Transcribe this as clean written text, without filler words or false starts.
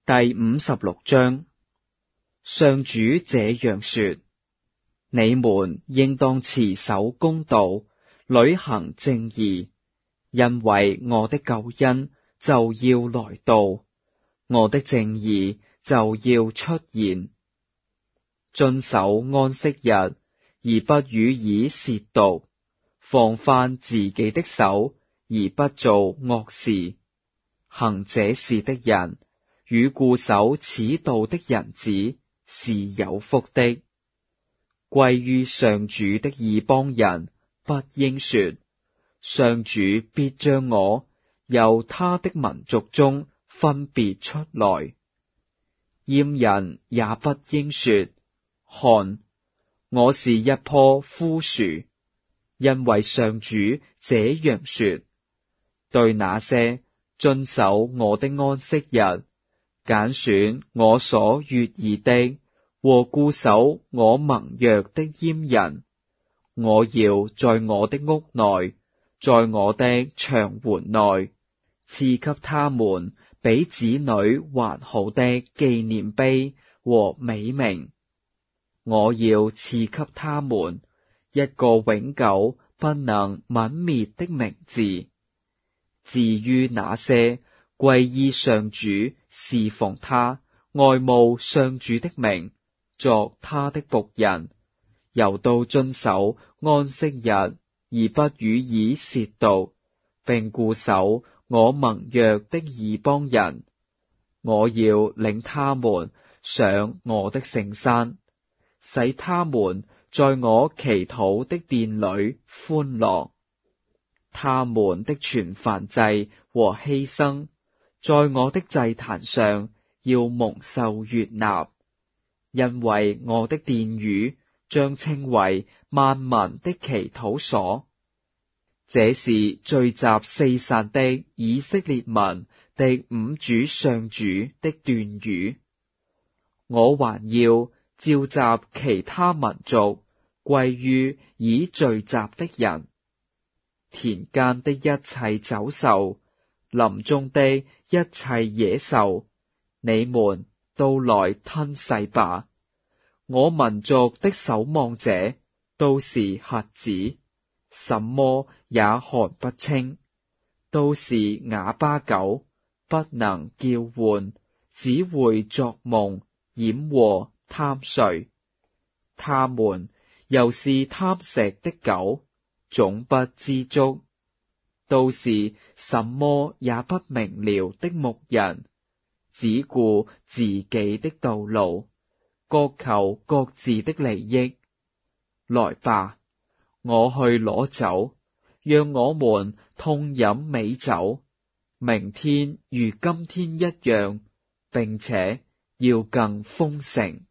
第56章。上主這樣說：你們應當持守公道，履行正義，因為我的救恩就要來到，我的正義就要出現。遵守安息日，而不予以褻瀆，防範自己的手，而不做惡事。行這事的人，與固守此道的人子，是有福的。歸於上主的異邦人，不應說：上主必將我由他的民族中分別出來。驗人也不應說：看，我是一棵枯樹，因為上主這樣說：對那些遵守我的安息日，揀選我所悅意的和固守我盟約的閹人，我要在我的屋內，在我的牆垣內，賜給他們比子女還好的紀念碑和美名。我要賜給他們一個永久不能泯滅的名字。至於那些歸依上主、侍奉他、愛慕上主的名、作他的僕人，又都遵守安息日，而不予以褻瀆，並固守我盟約的異邦人，我要領他們上我的聖山，使他們在我祈禱的殿裡歡樂。他們的全燔祭和犧牲，在我的祭壇上要蒙受悅納，因為我的殿宇將稱為萬民的祈禱所。這是聚集四散的以色列民的五主上主的斷語。我還要召集其他民族歸於已聚集的人。田間的一切走獸，林中的一切野獸，你們都來吞噬吧！我民族的守望者都是瞎子，什麼也看不清，都是啞巴狗，不能叫喚，只會作夢，掩臥貪睡。他們又是貪食的狗，總不知足，都是什麼也不明了的牧人，只顧自己的道路，各求各自的利益。來吧，我去攞酒，讓我們痛飲美酒，明天如今天一樣，並且要更豐盛。